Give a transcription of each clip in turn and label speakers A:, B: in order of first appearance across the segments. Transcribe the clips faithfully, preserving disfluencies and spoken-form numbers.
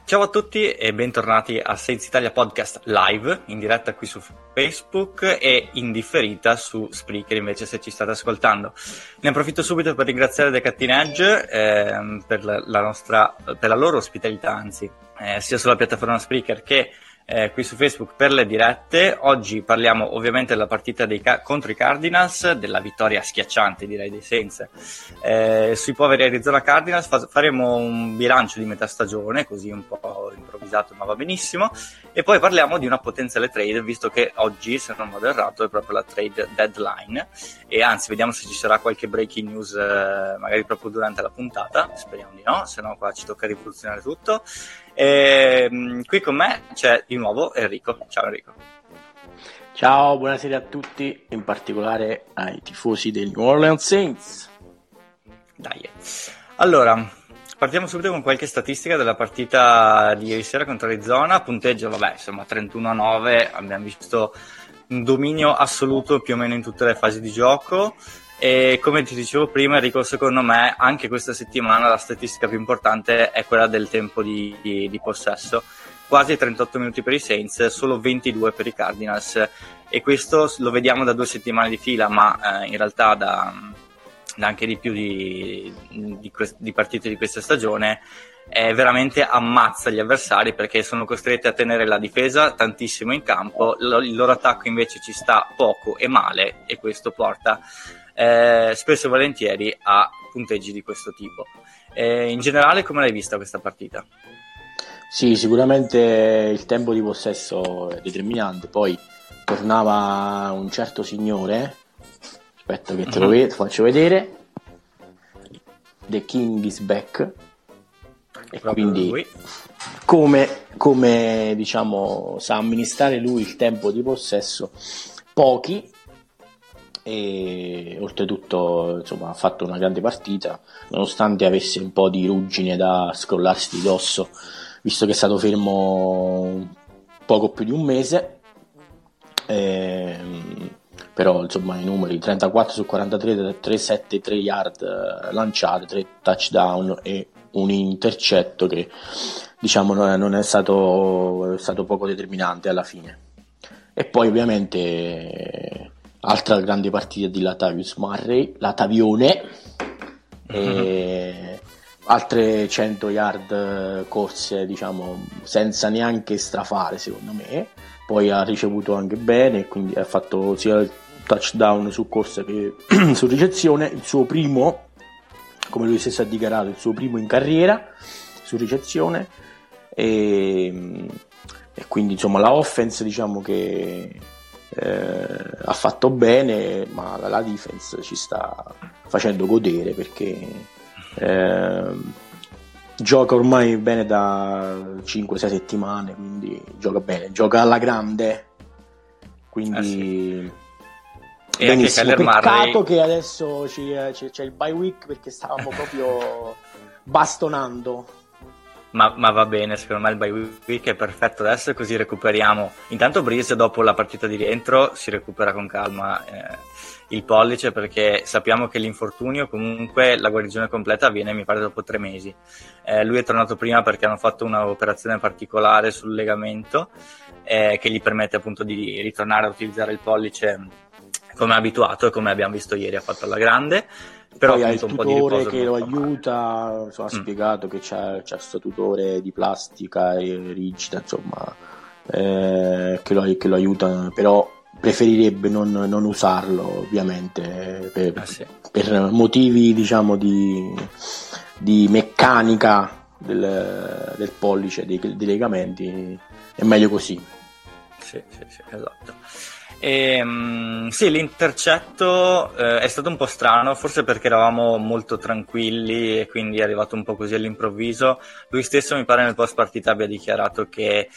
A: Ciao a tutti e bentornati a Saints Italia Podcast live, in diretta qui su Facebook e in differita su Spreaker invece se ci state ascoltando. Ne approfitto subito per ringraziare The Cutting Edge eh, per, la nostra, per la loro ospitalità, anzi, eh, sia sulla piattaforma Spreaker che Eh, qui su Facebook per le dirette. Oggi parliamo ovviamente della partita dei ca- contro i Cardinals, della vittoria schiacciante direi dei Saints eh, sui poveri Arizona Cardinals. Fa- faremo un bilancio di metà stagione, così un po' improvvisato ma va benissimo, e poi parliamo di una potenziale trade, visto che oggi, se non vado errato, è proprio la trade deadline, e anzi vediamo se ci sarà qualche breaking news eh, magari proprio durante la puntata, speriamo di no, se no qua ci tocca rivoluzionare tutto. E, qui con me c'è di nuovo Enrico. Ciao Enrico.
B: Ciao, buonasera a tutti, in particolare ai tifosi dei New Orleans Saints.
A: Dai. Allora, partiamo subito con qualche statistica della partita di ieri sera contro Arizona. Punteggio, vabbè, insomma trentuno a nove, abbiamo visto un dominio assoluto più o meno in tutte le fasi di gioco. E come ti dicevo prima, Enrico, secondo me anche questa settimana la statistica più importante è quella del tempo di, di, di possesso. Quasi trentotto minuti per i Saints, solo ventidue per i Cardinals, e questo lo vediamo da due settimane di fila, ma eh, in realtà da, da anche di più di, di, di partite di questa stagione. È veramente ammazza gli avversari perché sono costretti a tenere la difesa tantissimo in campo, il loro attacco invece ci sta poco e male, e questo porta Eh, spesso e volentieri a punteggi di questo tipo. Eh, in generale, come l'hai vista questa partita?
B: Sì, sicuramente il tempo di possesso è determinante. Poi tornava un certo signore, aspetta che te lo vedo, faccio vedere, The King is back, e
A: proprio
B: quindi
A: lui.
B: come, come diciamo sa amministrare lui il tempo di possesso, pochi. E oltretutto insomma ha fatto una grande partita, nonostante avesse un po' di ruggine da scrollarsi di dosso, visto che è stato fermo poco più di un mese. Ehm, però insomma i numeri: trentaquattro su quarantatré, trecentosettantatré yard lanciate, tre touchdown e un intercetto che diciamo non è, non è stato, è stato poco determinante alla fine. E poi ovviamente altra grande partita di Latavius Murray, Latavione, mm-hmm. e altre cento yard corse, diciamo, senza neanche strafare secondo me. Poi ha ricevuto anche bene, quindi ha fatto sia il touchdown su corsa che su ricezione, il suo primo, come lui stesso ha dichiarato, il suo primo in carriera su ricezione, e, e quindi insomma la offense diciamo che Eh, ha fatto bene, ma la, la defense ci sta facendo godere perché eh, gioca ormai bene da cinque sei settimane, quindi gioca bene, gioca alla grande, quindi eh sì. E benissimo. Anche peccato Murray... che adesso ci, c'è, c'è il bye week perché stavamo proprio bastonando.
A: Ma, ma va bene, secondo me il bye week è perfetto adesso, così recuperiamo. Intanto Breeze dopo la partita di rientro si recupera con calma eh, il pollice, perché sappiamo che l'infortunio, comunque la guarigione completa avviene mi pare dopo tre mesi. Eh, lui è tornato prima perché hanno fatto un'operazione particolare sul legamento eh, che gli permette appunto di ritornare a utilizzare il pollice come abituato, e come abbiamo visto ieri ha fatto alla grande. Però
B: poi ha il tutore che lo aiuta, insomma, ha
A: mm.
B: spiegato che c'è questo tutore di plastica e rigida, insomma, eh, che, lo, che lo aiuta, però preferirebbe non, non usarlo ovviamente per,
A: ah, sì.
B: per motivi diciamo di, di meccanica del, del pollice, dei, dei legamenti, è meglio così.
A: Sì, sì, sì, esatto. E, um, sì, l'intercetto eh, è stato un po' strano, forse perché eravamo molto tranquilli e quindi è arrivato un po' così all'improvviso. Lui stesso mi pare nel post partita abbia dichiarato che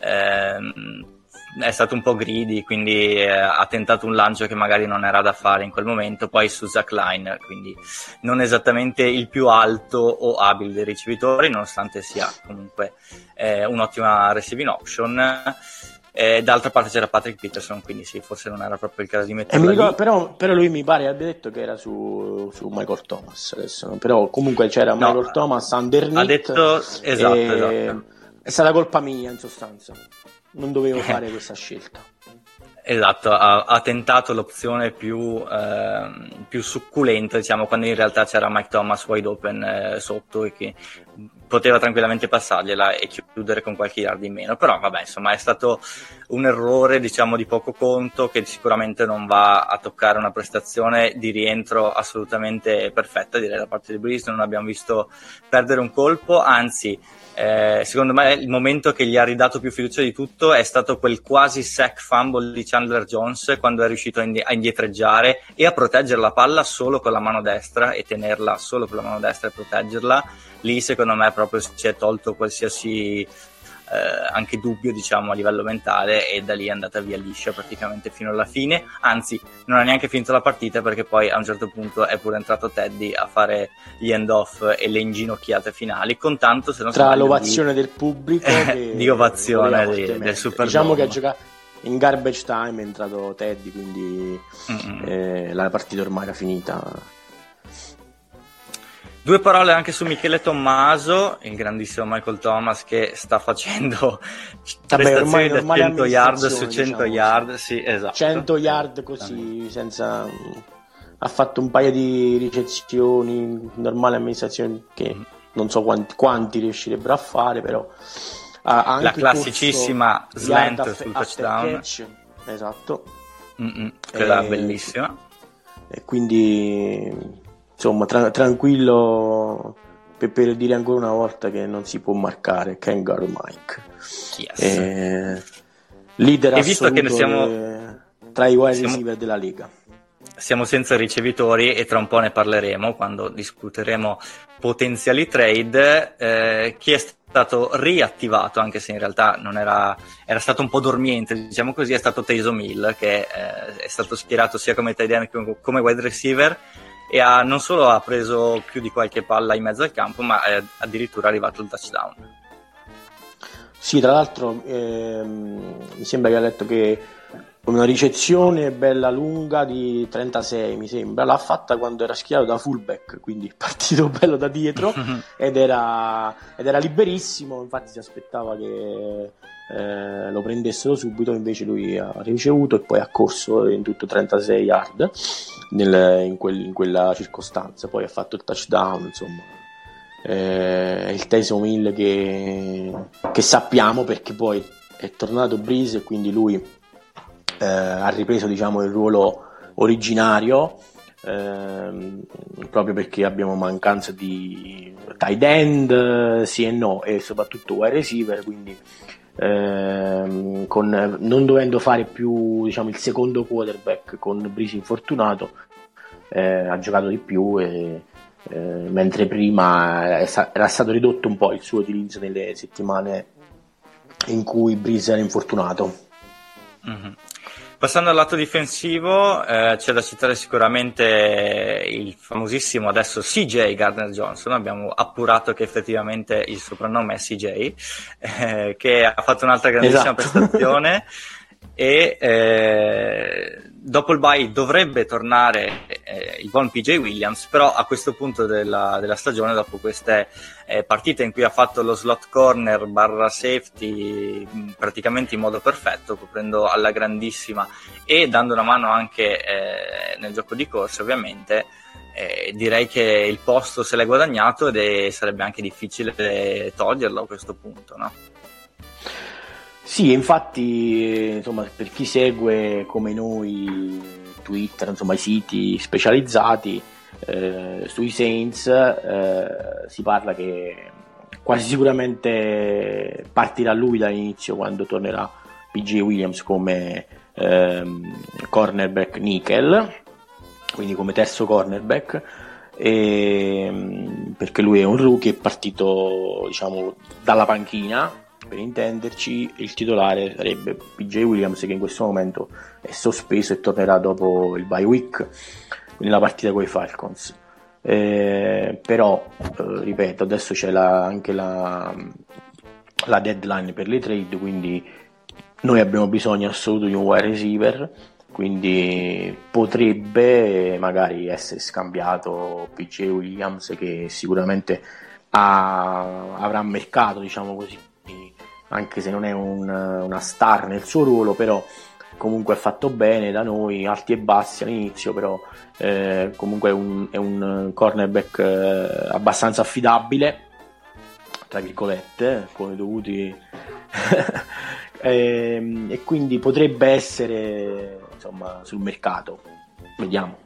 A: ehm, è stato un po' greedy, quindi eh, ha tentato un lancio che magari non era da fare in quel momento, poi su Zach Line, quindi non esattamente il più alto o abile dei ricevitori, nonostante sia comunque eh, un'ottima receiving option. Eh, d'altra parte c'era Patrick Peterson, quindi sì, forse non era proprio il caso di metterlo lì.
B: Ricordo, però, però lui mi pare abbia detto che era su, su Michael Thomas adesso, però comunque c'era no, Michael Thomas underneath,
A: ha detto esatto,
B: e,
A: esatto.
B: È stata colpa mia, in sostanza. Non dovevo fare questa scelta.
A: Esatto, ha, ha tentato l'opzione più, eh, più succulenta, diciamo, quando in realtà c'era Mike Thomas wide open eh, sotto e che poteva tranquillamente passargliela e chiudere con qualche yard in meno. Però vabbè, insomma, è stato un errore, diciamo, di poco conto, che sicuramente non va a toccare una prestazione di rientro assolutamente perfetta, direi, da parte di Brees. Non abbiamo visto perdere un colpo, anzi Eh, secondo me il momento che gli ha ridato più fiducia di tutto è stato quel quasi sack fumble di Chandler Jones, quando è riuscito a, indie- a indietreggiare e a proteggere la palla solo con la mano destra e tenerla solo con la mano destra e proteggerla. Lì secondo me proprio si è tolto qualsiasi eh, anche dubbio, diciamo, a livello mentale, e da lì è andata via liscia praticamente fino alla fine. Anzi, non ha neanche finito la partita, perché poi a un certo punto è pure entrato Teddy a fare gli end off e le inginocchiate finali, con tanto, se non
B: tra
A: sbaglio,
B: l'ovazione
A: di,
B: del pubblico che
A: di ovazione di,
B: del
A: del Superdome.
B: Diciamo che ha giocato in garbage time, è entrato Teddy, quindi eh, la partita ormai era finita.
A: Due parole anche su Michele Tommaso, il grandissimo Michael Thomas, che sta facendo
B: Vabbè,
A: prestazioni
B: ormai,
A: da
B: ormai
A: cento yard su cento
B: diciamo,
A: yard, sì, esatto.
B: cento yard così, senza... ha fatto un paio di ricezioni, normale amministrazione, che non so quanti, quanti riuscirebbero a fare, però ha anche
A: la classicissima slant
B: aff-
A: sul touchdown,
B: catch, esatto.
A: Mm-mm, quella e... bellissima,
B: e quindi insomma tra- tranquillo per, per dire ancora una volta che non si può marcare Kangaroo Mike.
A: Yes.
B: E... leader
A: e visto
B: assoluto
A: che ne siamo...
B: de... tra i wide
A: siamo...
B: receiver della Lega.
A: Siamo senza ricevitori e tra un po' ne parleremo quando discuteremo potenziali trade. Eh, chi è stato riattivato, anche se in realtà non era, era stato un po' dormiente, diciamo così, è stato Taysom Hill, che eh, è stato schierato sia come tight end che come wide receiver, e ha, non solo ha preso più di qualche palla in mezzo al campo, ma è addirittura arrivato il touchdown.
B: Sì, tra l'altro ehm, mi sembra che ha detto che una ricezione bella lunga di trentasei, mi sembra, l'ha fatta quando era schierato da fullback, quindi partito bello da dietro ed era, ed era liberissimo. Infatti si aspettava che eh, lo prendessero subito, invece lui ha ricevuto e poi ha corso in tutto trentasei yard nel, in, quel, in quella circostanza, poi ha fatto il touchdown. Insomma, è il Taysom Hill che, che sappiamo, perché poi è tornato Brees e quindi lui Eh, ha ripreso, diciamo, il ruolo originario, ehm, proprio perché abbiamo mancanza di tight end, eh, sì e no, e soprattutto wide receiver, quindi ehm, con, non dovendo fare più, diciamo, il secondo quarterback con Brees infortunato, eh, ha giocato di più, e, eh, mentre prima era stato ridotto un po' il suo utilizzo nelle settimane in cui Brees era infortunato.
A: Mm-hmm. Passando al lato difensivo, eh, c'è da citare sicuramente il famosissimo adesso C J Gardner-Johnson. Abbiamo appurato che effettivamente il soprannome è C J, eh, che ha fatto un'altra grandissima
B: esatto.
A: prestazione e eh, dopo il bye dovrebbe tornare eh, il buon P J Williams, però a questo punto della, della stagione, dopo queste eh, partite in cui ha fatto lo slot corner barra safety mh, praticamente in modo perfetto, coprendo alla grandissima e dando una mano anche eh, nel gioco di corsa, ovviamente, eh, direi che il posto se l'è guadagnato ed è, sarebbe anche difficile toglierlo a questo punto, no?
B: Sì, infatti, insomma, per chi segue come noi Twitter, insomma, i siti specializzati eh, sui Saints, eh, si parla che quasi sicuramente partirà lui dall'inizio quando tornerà P J Williams come ehm, cornerback nickel, quindi come terzo cornerback, e, perché lui è un rookie, è partito, diciamo, dalla panchina. Per intenderci, il titolare sarebbe P J Williams, che in questo momento è sospeso e tornerà dopo il bye week, quindi la partita con i Falcons. Eh, però, eh, ripeto, adesso c'è la, anche la, la deadline per le trade, quindi noi abbiamo bisogno assoluto di un wide receiver, quindi potrebbe magari essere scambiato P J Williams, che sicuramente ha, avrà mercato, diciamo così, anche se non è un, una star nel suo ruolo, però comunque è fatto bene da noi, alti e bassi all'inizio, però eh, comunque è un, è un cornerback eh, abbastanza affidabile, tra virgolette, con i dovuti e, e quindi potrebbe essere, insomma, sul mercato, vediamo.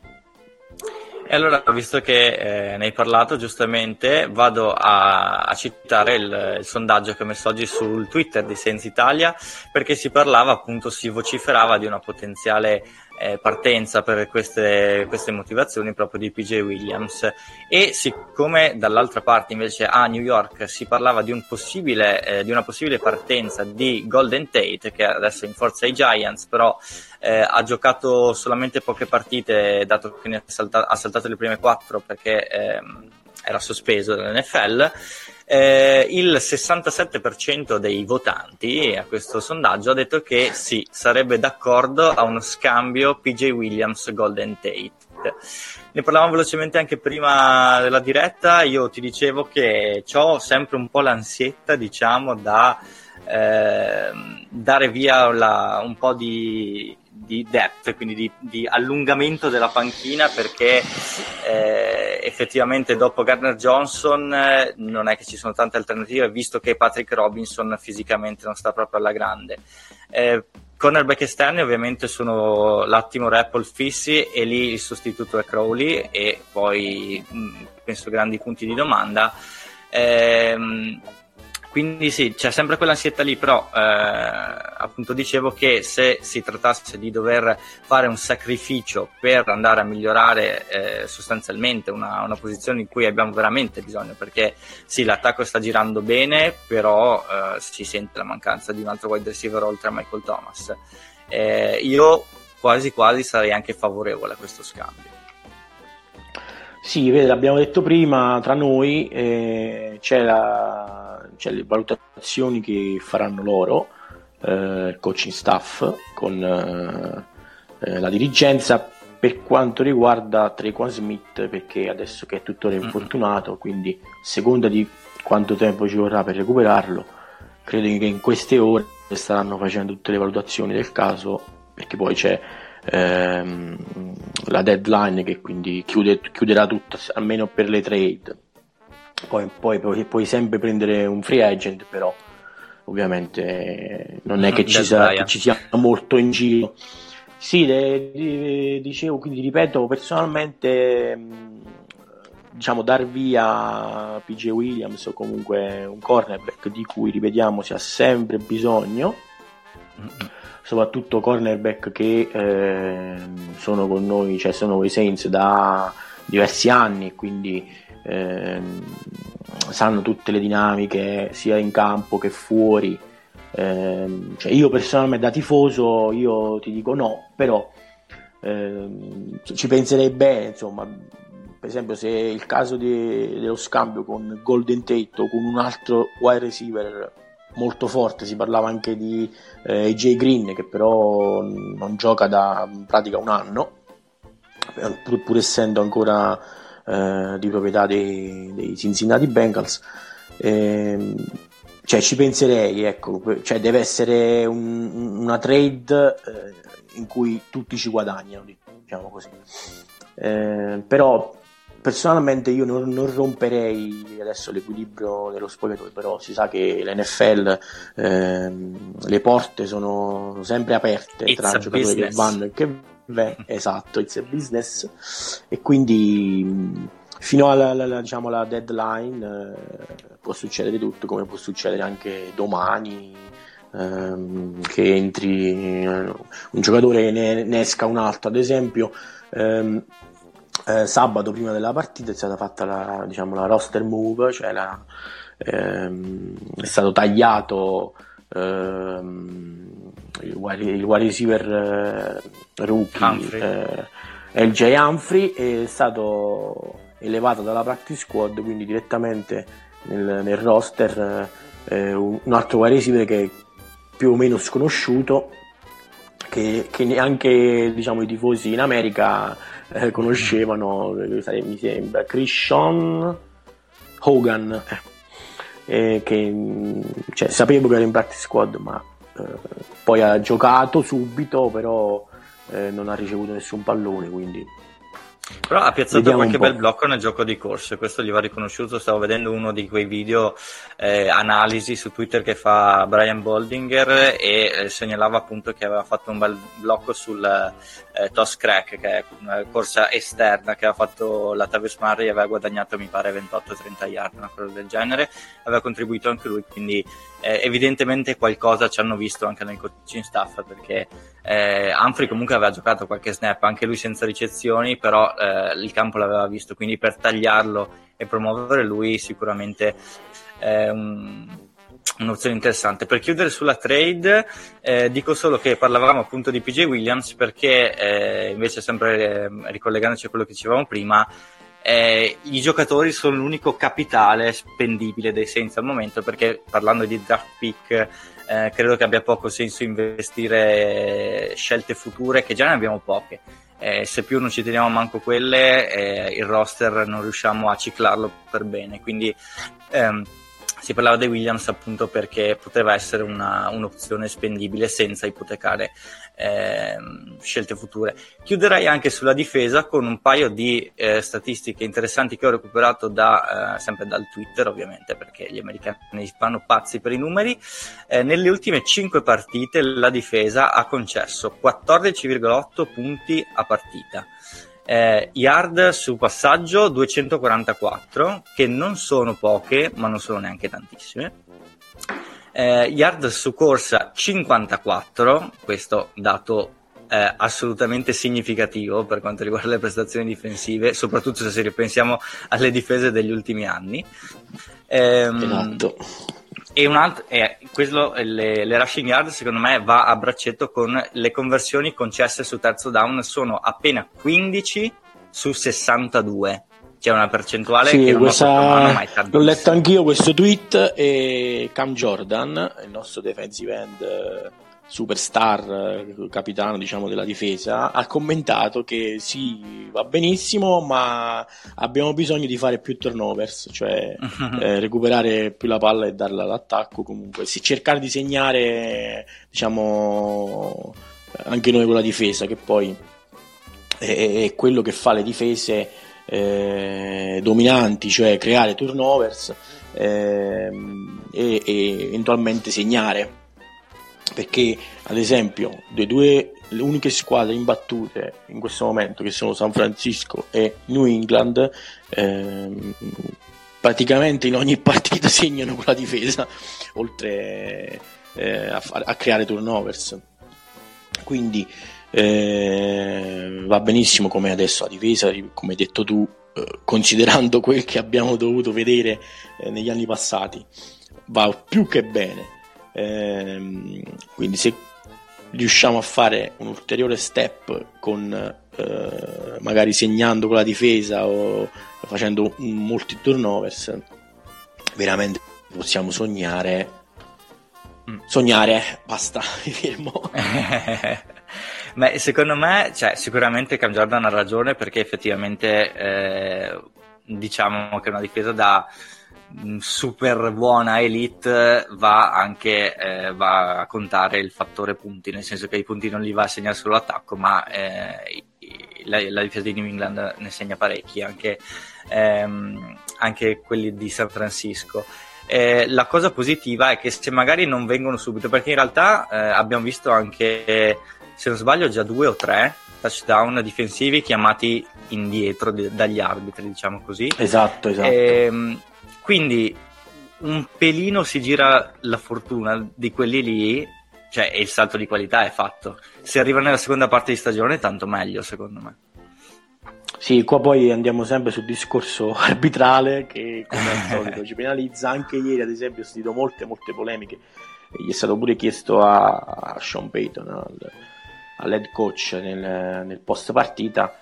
A: E allora, visto che eh, ne hai parlato giustamente, vado a, a citare il, il sondaggio che ho messo oggi sul Twitter di Saints Italia, perché si parlava, appunto, si vociferava di una potenziale eh, partenza per queste, queste motivazioni proprio di P J Williams, e siccome dall'altra parte invece a New York si parlava di un possibile eh, di una possibile partenza di Golden Tate, che adesso è in forza ai Giants, però Eh, ha giocato solamente poche partite, dato che ne ha, salta- ha saltato le prime quattro perché ehm, era sospeso dall'N F L. Eh, il sessantasette per cento dei votanti a questo sondaggio ha detto che sì, sarebbe d'accordo a uno scambio P J Williams Golden Tate. Ne parlavamo velocemente anche prima della diretta. Io ti dicevo che ho sempre un po' l'ansietta, diciamo, da eh, dare via la, un po' di di depth, quindi di, di allungamento della panchina, perché eh, effettivamente dopo Gardner Johnson eh, non è che ci sono tante alternative, visto che Patrick Robinson fisicamente non sta proprio alla grande. Eh, cornerback esterni ovviamente sono l'attimo Rapple fissi, e lì il sostituto è Crowley, e poi mh, penso grandi punti di domanda. Ehm, Quindi sì, c'è sempre quell'ansietta lì, però eh, appunto dicevo che se si trattasse di dover fare un sacrificio per andare a migliorare eh, sostanzialmente una, una posizione in cui abbiamo veramente bisogno, perché sì, l'attacco sta girando bene, però eh, si sente la mancanza di un altro wide receiver oltre a Michael Thomas. Eh, io quasi quasi sarei anche favorevole a questo scambio.
B: Sì, vedi, l'abbiamo detto prima, tra noi eh, c'è, la, c'è le valutazioni che faranno loro, eh, il coaching staff con eh, la dirigenza, per quanto riguarda Tre'Quan Smith, perché adesso che è tuttora infortunato, mm-hmm. quindi a seconda di quanto tempo ci vorrà per recuperarlo, credo che in queste ore staranno facendo tutte le valutazioni del caso, perché poi c'è Ehm, la deadline che quindi chiude, chiuderà tutto, almeno per le trade. Poi, poi, poi puoi sempre prendere un free agent, però ovviamente non è che ci, sa, che ci sia molto in giro. Sì, le, le, dicevo, quindi ripeto, personalmente diciamo dar via P J Williams o comunque un cornerback di cui, ripetiamo, si ha sempre bisogno, soprattutto cornerback che eh, sono con noi, cioè sono con i Saints da diversi anni, quindi eh, sanno tutte le dinamiche sia in campo che fuori. Eh, cioè io personalmente da tifoso io ti dico no, però eh, ci penserei bene, insomma, per esempio se il caso di, dello scambio con Golden Tate o con un altro wide receiver molto forte, si parlava anche di eh, A J Green, che però non gioca da in pratica un anno, pur, pur essendo ancora eh, di proprietà dei, dei Cincinnati Bengals. Eh, cioè ci penserei, ecco, cioè deve essere un, una trade eh, in cui tutti ci guadagnano, diciamo così. Eh, però personalmente io non, non romperei adesso l'equilibrio dello spogliatoio, però si sa che l'N F L ehm, le porte sono sempre aperte
A: it's
B: tra giocatori business. Che vanno e che vengono, esatto, it's a business, e quindi fino alla, alla, diciamo, alla deadline eh, può succedere tutto, come può succedere anche domani ehm, che entri eh, un giocatore e ne, ne esca un altro. Ad esempio ehm, Eh, sabato prima della partita è stata fatta la, diciamo, la roster move, cioè la, ehm, è stato tagliato ehm, il, il wide receiver eh, rookie eh, L J Humphrey, è stato elevato dalla practice squad, quindi direttamente nel, nel roster eh, un, un altro wide receiver che è più o meno sconosciuto, che, che neanche, diciamo, i tifosi in America eh, conoscevano, mi sembra Christian Hogan, eh, che cioè, sapevo che era in practice squad, ma eh, poi ha giocato subito, però eh, non ha ricevuto nessun pallone, quindi
A: però ha piazzato qualche bel blocco nel gioco di corse, questo gli va riconosciuto. Stavo vedendo uno di quei video eh, analisi su Twitter che fa Brian Boldinger e eh, segnalava appunto che aveva fatto un bel blocco sul eh, Toss Crack, che è una corsa esterna che aveva fatto Latavius Murray e aveva guadagnato mi pare ventotto trenta yard, una cosa del genere, aveva contribuito anche lui, quindi eh, evidentemente qualcosa ci hanno visto anche nel coaching staff, perché eh, Humphrey comunque aveva giocato qualche snap, anche lui senza ricezioni, però eh, il campo l'aveva visto, quindi per tagliarlo e promuovere lui sicuramente è un, un'opzione interessante. Per chiudere sulla trade eh, dico solo che parlavamo appunto di P J Williams, perché eh, invece sempre eh, ricollegandoci a quello che dicevamo prima, Eh, i giocatori sono l'unico capitale spendibile dei Saints al momento, perché parlando di draft pick eh, credo che abbia poco senso investire scelte future, che già ne abbiamo poche. Eh, se più non ci teniamo manco quelle, eh, il roster non riusciamo a ciclarlo per bene, quindi ehm, si parlava di Williams appunto perché poteva essere una, un'opzione spendibile senza ipotecare eh, scelte future. Chiuderei anche sulla difesa con un paio di eh, statistiche interessanti che ho recuperato da, eh, sempre dal Twitter, ovviamente, perché gli americani vanno pazzi per i numeri. Eh, nelle ultime cinque partite la difesa ha concesso quattordici virgola otto punti a partita. Eh, yard su passaggio duecentoquarantaquattro, che non sono poche ma non sono neanche tantissime. eh, yard su corsa cinquantaquattro, questo dato eh, assolutamente significativo per quanto riguarda le prestazioni difensive, soprattutto se ripensiamo alle difese degli ultimi anni. ehm,
B: esatto.
A: E un altro, eh, questo, le, le rushing yard secondo me va a braccetto con le conversioni concesse su terzo down, sono appena quindici su sessantadue, c'è una percentuale
B: sì,
A: che non
B: questa...
A: ho sotto mano, ma è tantissimo.
B: L'ho letto anch'io questo tweet, e Cam Jordan, il nostro defensive end superstar, capitano diciamo della difesa, ha commentato che sì, va benissimo, ma abbiamo bisogno di fare più turnovers, cioè eh, recuperare più la palla e darla all'attacco, comunque sì, cercare di segnare diciamo anche noi con la difesa, che poi è, è quello che fa le difese eh, dominanti, cioè creare turnovers eh, e, e eventualmente segnare, perché ad esempio le due le uniche squadre imbattute in questo momento, che sono San Francisco e New England, ehm, praticamente in ogni partita segnano con la difesa, oltre eh, a, far, a creare turnovers, quindi eh, va benissimo come adesso la difesa, come hai detto tu, eh, considerando quel che abbiamo dovuto vedere eh, negli anni passati, va più che bene. Ehm, quindi se riusciamo a fare un ulteriore step con eh, magari segnando con la difesa o facendo molti turnovers, veramente possiamo sognare sognare basta, mi fermo.
A: Ma secondo me, cioè, sicuramente Cam Jordan ha ragione, perché effettivamente eh, diciamo che una difesa da super buona elite va anche eh, va a contare il fattore punti, nel senso che i punti non li va a segnare solo l'attacco, ma eh, la, la difesa di New England ne segna parecchi, anche, ehm, anche quelli di San Francisco. Eh, la cosa positiva è che se magari non vengono subito, perché in realtà eh, abbiamo visto anche, se non sbaglio, già due o tre touchdown difensivi chiamati indietro de- dagli arbitri, diciamo così.
B: Esatto, esatto.
A: E, quindi un pelino si gira la fortuna di quelli lì, cioè, e il salto di qualità è fatto. Se arriva nella seconda parte di stagione, tanto meglio, secondo me.
B: Sì, qua poi andiamo sempre sul discorso arbitrale che, come al solito, ci penalizza. Anche ieri, ad esempio, ho sentito molte, molte polemiche. Gli è stato pure chiesto a, a Sean Payton, al, all'head coach, nel, nel post partita,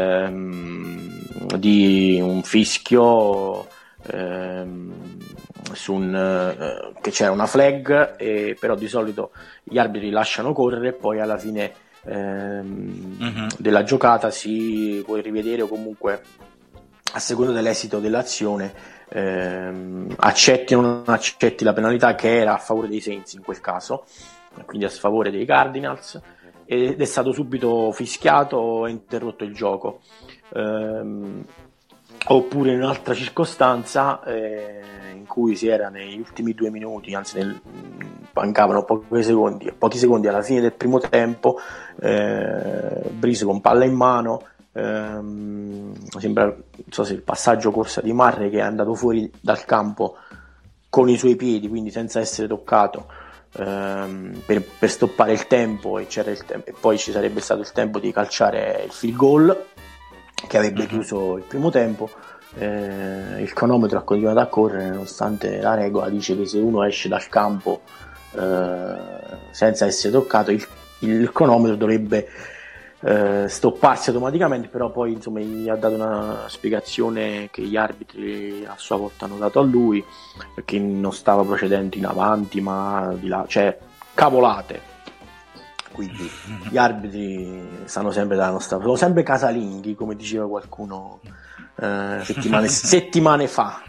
B: ehm, di un fischio ehm, su un, eh, che c'era una flag, e, però di solito gli arbitri lasciano correre e poi alla fine ehm, uh-huh. della giocata si può rivedere, o comunque a seconda dell'esito dell'azione ehm, accetti o non accetti la penalità, che era a favore dei Saints in quel caso, quindi a sfavore dei Cardinals, ed è stato subito fischiato e interrotto il gioco. Ehm, oppure in un'altra circostanza eh, in cui si era negli ultimi due minuti, anzi nel, mancavano pochi secondi, pochi secondi alla fine del primo tempo, eh, Brees con palla in mano, ehm, sembra, non so se il passaggio corsa di Murray, che è andato fuori dal campo con i suoi piedi, quindi senza essere toccato, ehm, per, per stoppare il tempo, e, c'era il tempo, e poi ci sarebbe stato il tempo di calciare il field goal che avrebbe chiuso il primo tempo. Eh, il cronometro ha continuato a correre nonostante la regola dice che se uno esce dal campo eh, senza essere toccato, il, il cronometro dovrebbe eh, stopparsi automaticamente, però poi insomma gli ha dato una spiegazione che gli arbitri a sua volta hanno dato a lui, perché non stava procedendo in avanti ma di là, cioè cavolate. Quindi gli arbitri stanno sempre dalla nostra, sono sempre casalinghi, come diceva qualcuno eh, settimane, settimane fa.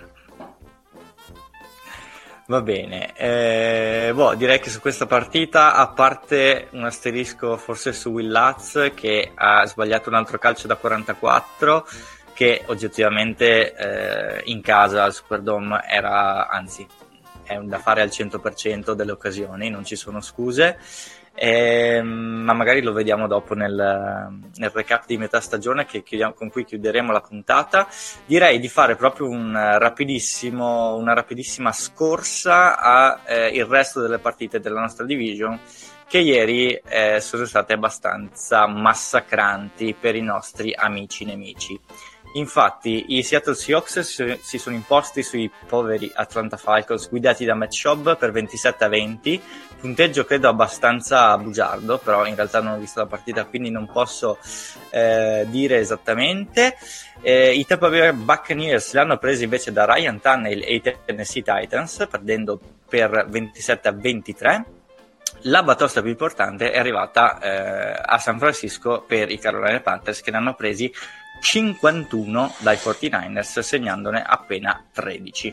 A: Va bene, eh, boh, direi che su questa partita, a parte un asterisco forse su Will Lutz, che ha sbagliato un altro calcio da quarantaquattro, che oggettivamente eh, in casa al Superdome era, anzi è da fare al cento per cento delle occasioni, non ci sono scuse. Eh, ma magari lo vediamo dopo nel, nel recap di metà stagione che chiudiamo, con cui chiuderemo la puntata. Direi di fare proprio un rapidissimo, una rapidissima scorsa a eh, il resto delle partite della nostra division, che ieri eh, sono state abbastanza massacranti per i nostri amici nemici. Infatti i Seattle Seahawks si sono imposti sui poveri Atlanta Falcons guidati da Matt Schaub per ventisette a venti, punteggio credo abbastanza bugiardo, però in realtà non ho visto la partita quindi non posso eh, dire esattamente. Eh, i Tampa Bay Buccaneers li hanno presi invece da Ryan Tannehill e i Tennessee Titans, perdendo per ventisette a ventitré. La batosta più importante è arrivata eh, a San Francisco per i Carolina Panthers, che ne hanno presi cinquantuno dai quarantanovers, segnandone appena tredici.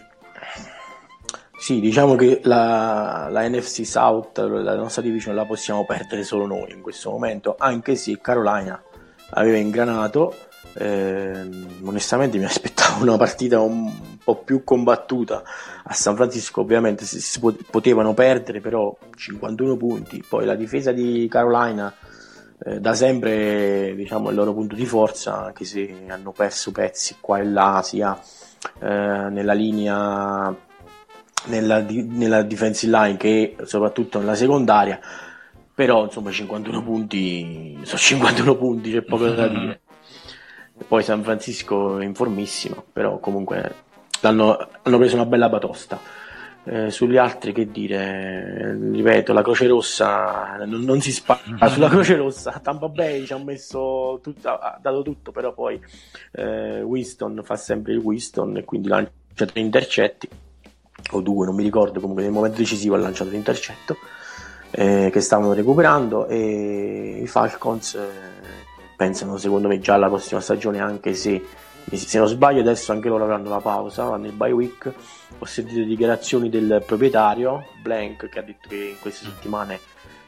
B: Sì, diciamo che la, la N F C South, la nostra division, la possiamo perdere solo noi in questo momento, anche se Carolina aveva ingranato. Eh, onestamente mi aspettavo una partita un po' più combattuta. A San Francisco ovviamente si, si potevano perdere, però cinquantuno punti, poi la difesa di Carolina Eh, da sempre, diciamo, il loro punto di forza, anche se hanno perso pezzi qua e là, sia eh, nella linea, nella, nella defensive line che soprattutto nella secondaria, però insomma cinquantuno punti sono cinquantuno punti, c'è poco da dire. E poi San Francisco è in formissima, però comunque hanno, hanno preso una bella batosta. Eh, sugli altri che dire, ripeto, la Croce Rossa non, non si spara sulla Croce Rossa. Tampa Bay ci ha messo tutto, ha dato tutto, però poi eh, Winston fa sempre il Winston e quindi lancia tre intercetti o due, non mi ricordo, comunque nel momento decisivo ha lanciato l'intercetto eh, che stavano recuperando, e i Falcons eh, pensano secondo me già alla prossima stagione, anche se se non sbaglio adesso anche loro avranno la pausa, vanno nel bye week. Ho sentito dichiarazioni del proprietario Blank che ha detto che in queste settimane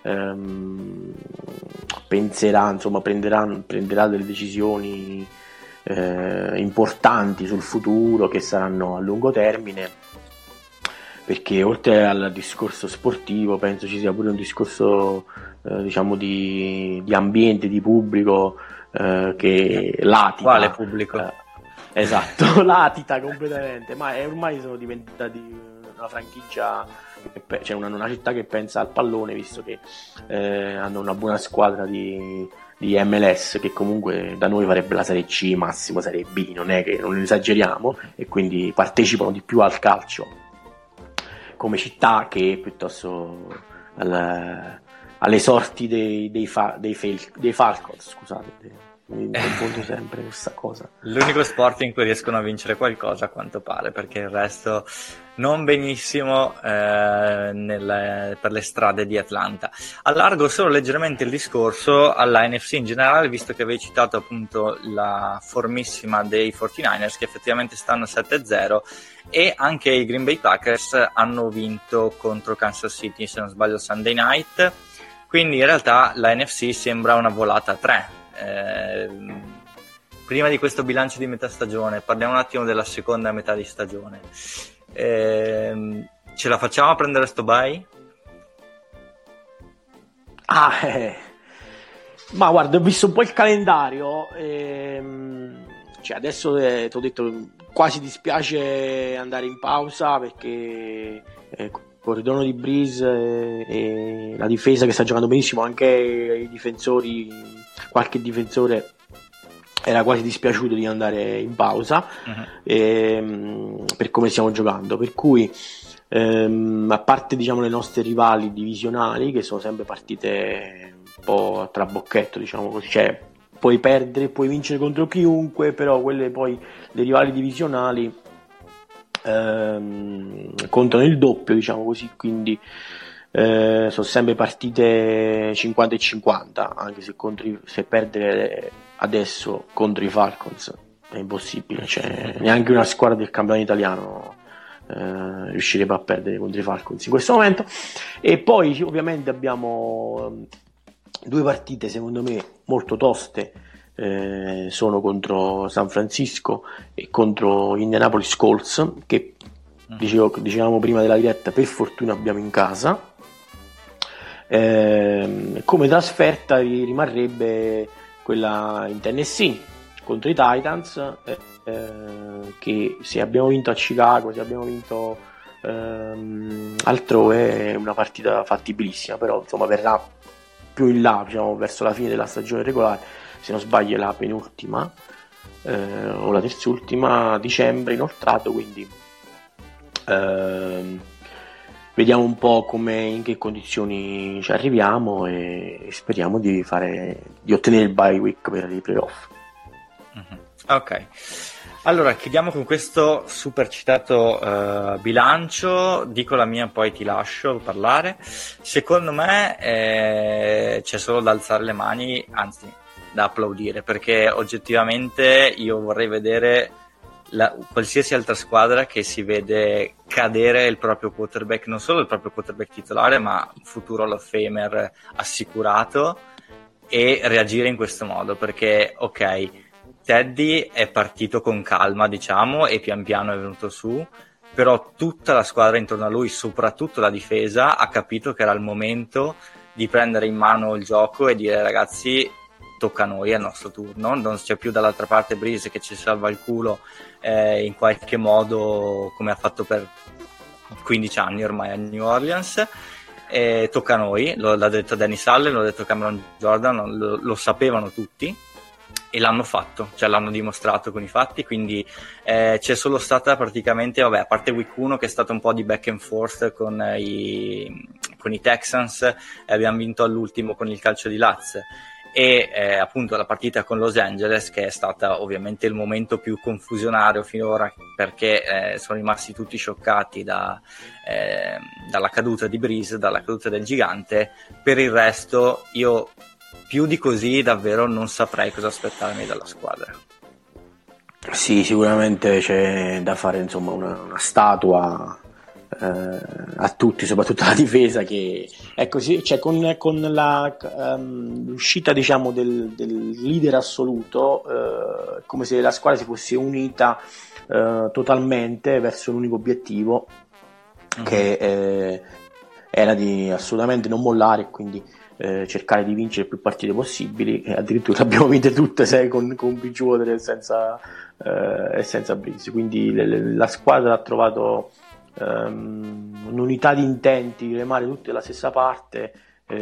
B: ehm, penserà, insomma prenderà, prenderà delle decisioni eh, importanti sul futuro, che saranno a lungo termine, perché oltre al discorso sportivo penso ci sia pure un discorso eh, diciamo di, di ambiente, di pubblico eh, che latita.
A: Quale pubblico?
B: Eh, Esatto, latita completamente, ma è, ormai sono diventati una franchigia, cioè una, una città che pensa al pallone, visto che eh, hanno una buona squadra di, di M L S, che comunque da noi farebbe la Serie C, massimo Serie B, non è che non esageriamo, e quindi partecipano di più al calcio come città che piuttosto al, alle sorti dei, dei, fa, dei, fail, dei Falcons, scusate. mi confondo sempre questa cosa.
A: L'unico sport in cui riescono a vincere qualcosa, a quanto pare, perché il resto non benissimo eh, nelle, per le strade di Atlanta. Allargo solo leggermente il discorso alla N F C in generale, visto che avevi citato appunto la formissima dei quarantanovers, che effettivamente stanno sette a zero, e anche i Green Bay Packers hanno vinto contro Kansas City, se non sbaglio, Sunday Night. Quindi in realtà la N F C sembra una volata a tre. Eh, prima di questo bilancio di metà stagione parliamo un attimo della seconda metà di stagione. Eh, ce la facciamo a prendere sto bye?
B: Ah, eh. Ma guarda, ho visto un po' il calendario, ehm, cioè adesso eh, ti ho detto, quasi dispiace andare in pausa perché eh, con il ritorno di Breeze e, e la difesa che sta giocando benissimo, anche i difensori, qualche difensore era quasi dispiaciuto di andare in pausa uh-huh. ehm, per come stiamo giocando, per cui ehm, a parte diciamo le nostre rivali divisionali che sono sempre partite un po' a trabocchetto, diciamo così, cioè puoi perdere, puoi vincere contro chiunque, però quelle poi le rivali divisionali ehm, contano il doppio, diciamo così, quindi Eh, sono sempre partite cinquanta e cinquanta, anche se, contro i, se perdere adesso contro i Falcons è impossibile, cioè neanche una squadra del campionato italiano eh, riuscirebbe a perdere contro i Falcons in questo momento. E poi ovviamente abbiamo due partite secondo me molto toste, eh, sono contro San Francisco e contro Indianapolis Colts, che dicevo, dicevamo prima della diretta, per fortuna abbiamo in casa. Eh, come trasferta rimarrebbe quella in Tennessee contro i Titans, eh, eh, che se abbiamo vinto a Chicago, se abbiamo vinto ehm, altrove è una partita fattibilissima, però insomma verrà più in là, diciamo verso la fine della stagione regolare, se non sbaglio la penultima eh, o la terzultima, dicembre inoltrato, quindi ehm, vediamo un po' come, in che condizioni ci arriviamo e speriamo di fare di ottenere il bye week per i playoff.
A: Mm-hmm. Ok, allora chiudiamo con questo super citato uh, bilancio, dico la mia poi ti lascio parlare. Secondo me eh, c'è solo da alzare le mani, anzi da applaudire, perché oggettivamente io vorrei vedere La, qualsiasi altra squadra che si vede cadere il proprio quarterback, non solo il proprio quarterback titolare, ma futuro Hall of Famer assicurato, e reagire in questo modo, perché ok, Teddy è partito con calma, diciamo, e pian piano è venuto su, però tutta la squadra intorno a lui, soprattutto la difesa, ha capito che era il momento di prendere in mano il gioco e dire ragazzi, tocca a noi, è il nostro turno, non c'è più dall'altra parte Breeze che ci salva il culo eh, in qualche modo come ha fatto per quindici anni ormai a New Orleans, eh, tocca a noi, lo, l'ha detto Dennis Allen, l'ha detto Cameron Jordan, lo, lo sapevano tutti e l'hanno fatto, cioè l'hanno dimostrato con i fatti, quindi eh, c'è solo stata praticamente, vabbè, a parte week uno che è stato un po' di back and forth con i, con i Texans, e abbiamo vinto all'ultimo con il calcio di Laz, e eh, appunto la partita con Los Angeles, che è stata ovviamente il momento più confusionario finora, perché eh, sono rimasti tutti scioccati da, eh, dalla caduta di Breeze, dalla caduta del gigante. Per il resto io più di così davvero non saprei cosa aspettarmi dalla squadra.
B: Sì, sicuramente c'è da fare insomma una, una statua eh, a tutti, soprattutto alla difesa, che è così, cioè con, con la, um, l'uscita diciamo del, del leader assoluto, eh, come se la squadra si fosse unita eh, totalmente verso un unico obiettivo, mm-hmm. che eh, era di assolutamente non mollare e quindi eh, cercare di vincere più partite possibili, e addirittura abbiamo vinto tutte sei con, con Bridgewater e senza, eh, e senza Breeze, quindi le, le, la squadra ha trovato um, un'unità di intenti, remare tutte dalla stessa parte,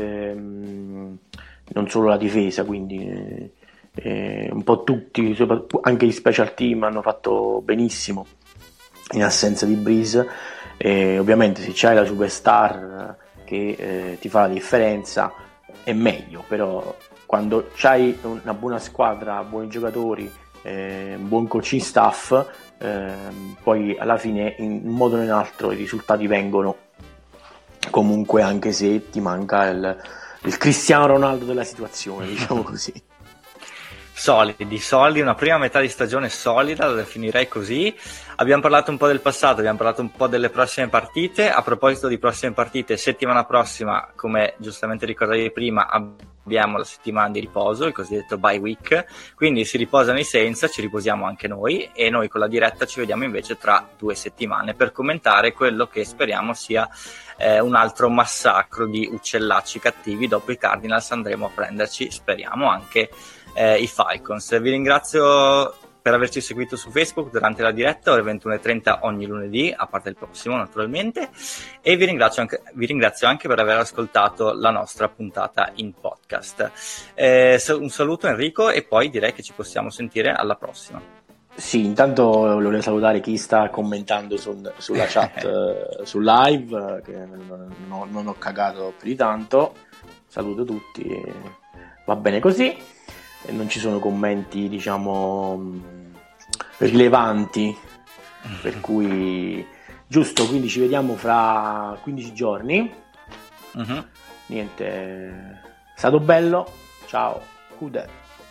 B: ehm, non solo la difesa, quindi eh, eh, un po' tutti, anche gli special team hanno fatto benissimo in assenza di Breeze, e ovviamente se c'hai la superstar che eh, ti fa la differenza è meglio, però quando c'hai una buona squadra, buoni giocatori, eh, un buon coaching staff, eh, poi alla fine in un modo o in un altro i risultati vengono comunque, anche se ti manca il, il Cristiano Ronaldo della situazione, diciamo così.
A: Solidi, solidi, una prima metà di stagione solida, la definirei così. Abbiamo parlato un po' del passato, abbiamo parlato un po' delle prossime partite. A proposito di prossime partite, settimana prossima, come giustamente ricordavi prima, abbiamo la settimana di riposo, il cosiddetto bye week, quindi si riposano i Saints, ci riposiamo anche noi, e noi con la diretta ci vediamo invece tra due settimane per commentare quello che speriamo sia eh, un altro massacro di uccellacci cattivi. Dopo i Cardinals andremo a prenderci, speriamo, anche Eh, i Falcons. Vi ringrazio per averci seguito su Facebook durante la diretta, ore ventuno e trenta ogni lunedì, a parte il prossimo naturalmente, e vi ringrazio anche, vi ringrazio anche per aver ascoltato la nostra puntata in podcast. Eh, un saluto Enrico, e poi direi che ci possiamo sentire alla prossima.
B: Sì, intanto volevo salutare chi sta commentando sul, sulla chat sul live, che non, non, non ho cagato più di tanto. Saluto tutti, va bene così. Non ci sono commenti, diciamo, rilevanti, per cui giusto, quindi ci vediamo fra quindici giorni. Uh-huh. Niente, è stato bello, ciao, Kude.